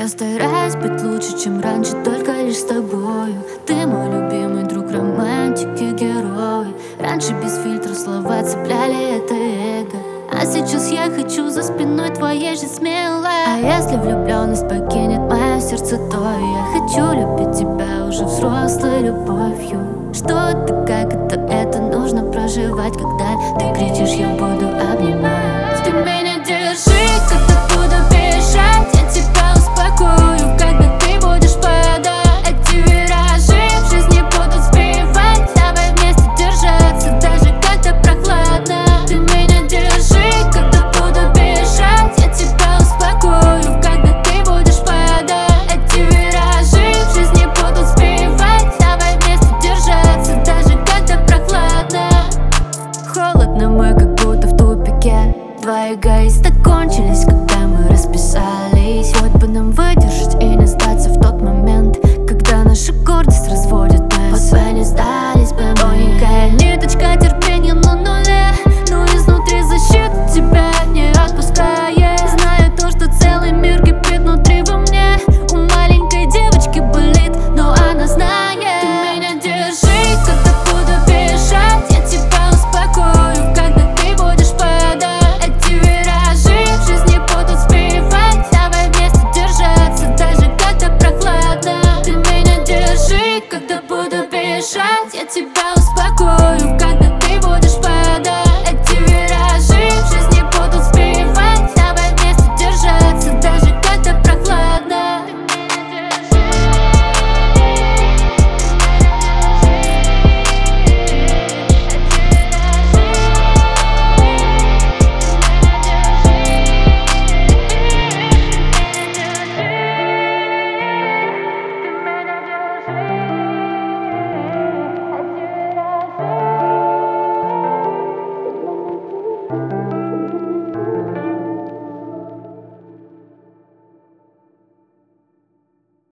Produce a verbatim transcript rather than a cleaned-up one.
Я стараюсь быть лучше, чем раньше, только лишь с тобою. Ты мой любимый друг, романтик и герой. Раньше без фильтра слова цепляли это эго, а сейчас я хочу за спиной твоей жить смело. А если влюбленность покинет мое сердце, то я хочу любить тебя уже взрослой любовью. Что это, как это, это нужно проживать, когда ты кричишь, я буду обнимать. Ты меня держи, когда буду бежать, я тебя успокою, когда ты будешь падать. Эти виражи в жизни будут сбивать, давай вместе держаться, даже когда прохладно. Ты меня держи, когда буду бежать, я тебя успокою, когда ты будешь падать. Эти виражи в жизни будут сбивать, давай вместе держаться, даже когда прохладно. Холодно, мы как будто в тупике. Два эгоиста кончились, когда мы расписались. Вот бы нам выдержать и не сдаться в тот момент, когда наша гордость разводит нас. Вот бы не сдаться.